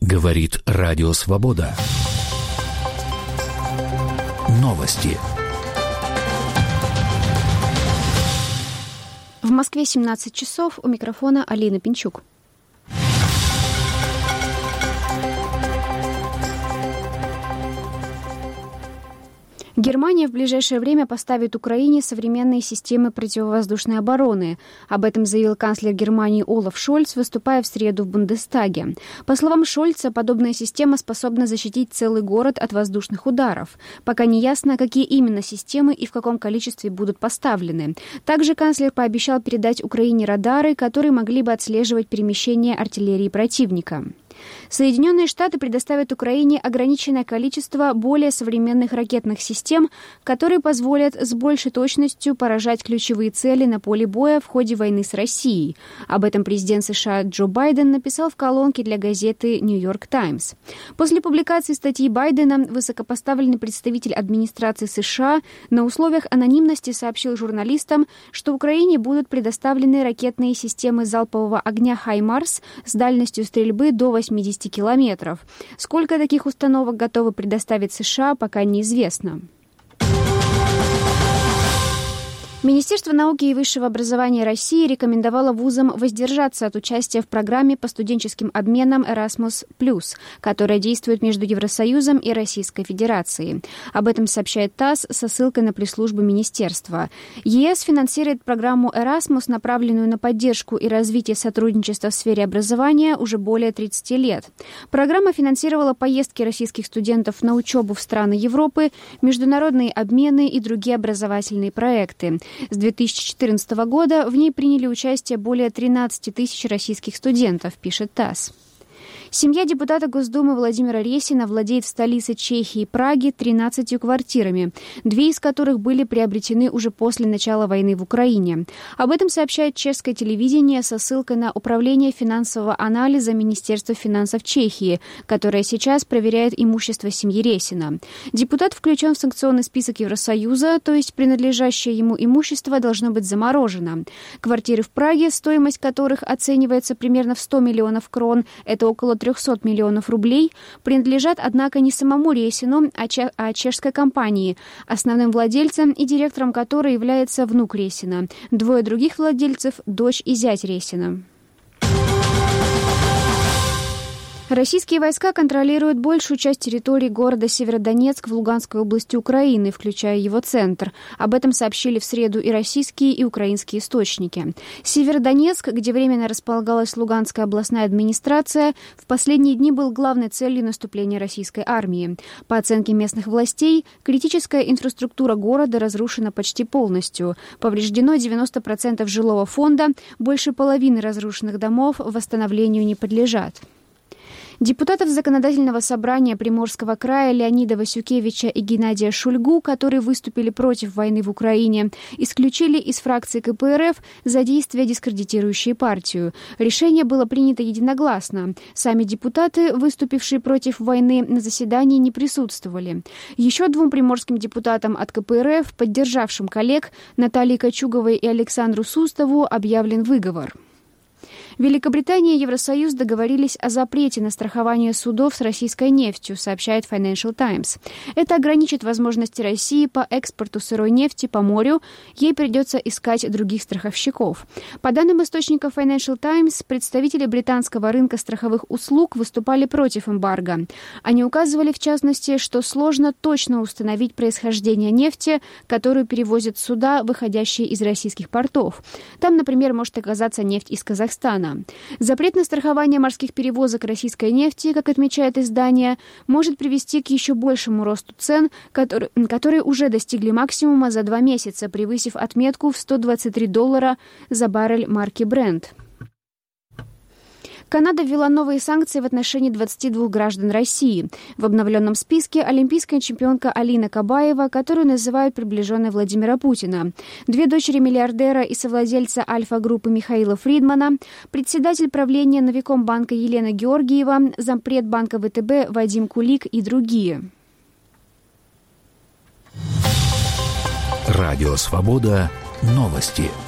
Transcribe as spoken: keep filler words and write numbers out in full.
Говорит Радио Свобода. Новости. В Москве семнадцать часов. У микрофона Алина Пинчук. Германия в ближайшее время поставит Украине современные системы противовоздушной обороны. Об этом заявил канцлер Германии Олаф Шольц, выступая в среду в Бундестаге. По словам Шольца, подобная система способна защитить целый город от воздушных ударов. Пока не ясно, какие именно системы и в каком количестве будут поставлены. Также канцлер пообещал передать Украине радары, которые могли бы отслеживать перемещение артиллерии противника. Соединенные Штаты предоставят Украине ограниченное количество более современных ракетных систем, которые позволят с большей точностью поражать ключевые цели на поле боя в ходе войны с Россией. Об этом президент США Джо Байден написал в колонке для газеты «Нью-Йорк Таймс». После публикации статьи Байдена высокопоставленный представитель администрации США на условиях анонимности сообщил журналистам, что Украине будут предоставлены ракетные системы залпового огня «Хаймарс» с дальностью стрельбы до восьмидесяти километров. Сколько таких установок готовы предоставить США, пока неизвестно. Министерство науки и высшего образования России рекомендовало вузам воздержаться от участия в программе по студенческим обменам Erasmus плюс, которая действует между Евросоюзом и Российской Федерацией. Об этом сообщает ТАСС со ссылкой на пресс-службу министерства. ЕС финансирует программу Erasmus, направленную на поддержку и развитие сотрудничества в сфере образования, уже более тридцати лет. Программа финансировала поездки российских студентов на учебу в страны Европы, международные обмены и другие образовательные проекты. С две тысячи четырнадцатого года в ней приняли участие более тринадцати тысяч российских студентов, пишет ТАСС. Семья депутата Госдумы Владимира Ресина владеет в столице Чехии Праге тринадцатью квартирами, две из которых были приобретены уже после начала войны в Украине. Об этом сообщает чешское телевидение со ссылкой на Управление финансового анализа Министерства финансов Чехии, которое сейчас проверяет имущество семьи Ресина. Депутат включен в санкционный список Евросоюза, то есть принадлежащее ему имущество должно быть заморожено. Квартиры в Праге, стоимость которых оценивается примерно в сто миллионов крон, это около трехсот миллионов рублей, принадлежат, однако, не самому Ресину, а, че- а чешской компании, основным владельцем и директором которой является внук Ресина. Двое других владельцев – дочь и зять Ресина. Российские войска контролируют большую часть территории города Северодонецк в Луганской области Украины, включая его центр. Об этом сообщили в среду и российские, и украинские источники. Северодонецк, где временно располагалась Луганская областная администрация, в последние дни был главной целью наступления российской армии. По оценке местных властей, критическая инфраструктура города разрушена почти полностью. Повреждено девяносто процентов жилого фонда, больше половины разрушенных домов восстановлению не подлежат. Депутатов Законодательного собрания Приморского края Леонида Васюкевича и Геннадия Шульгу, которые выступили против войны в Украине, исключили из фракции ка пэ эр эф за действия, дискредитирующие партию. Решение было принято единогласно. Сами депутаты, выступившие против войны, на заседании не присутствовали. Еще двум приморским депутатам от ка пэ эр эф, поддержавшим коллег, Наталье Кочуговой и Александру Сустову, объявлен выговор. Великобритания и Евросоюз договорились о запрете на страхование судов с российской нефтью, сообщает Financial Times. Это ограничит возможности России по экспорту сырой нефти по морю. Ей придется искать других страховщиков. По данным источников Financial Times, представители британского рынка страховых услуг выступали против эмбарго. Они указывали, в частности, что сложно точно установить происхождение нефти, которую перевозят суда, выходящие из российских портов. Там, например, может оказаться нефть из Казахстана. Запрет на страхование морских перевозок российской нефти, как отмечает издание, может привести к еще большему росту цен, которые, которые уже достигли максимума за два месяца, превысив отметку в сто двадцать три доллара за баррель марки Brent. Канада ввела новые санкции в отношении двадцати двух граждан России. В обновленном списке олимпийская чемпионка Алина Кабаева, которую называют приближенной Владимира Путина, две дочери миллиардера и совладельца Альфа-группы Михаила Фридмана, председатель правления Новикомбанка Елена Георгиева, зампред банка вэ тэ бэ Вадим Кулик и другие. Радио «Свобода». Новости.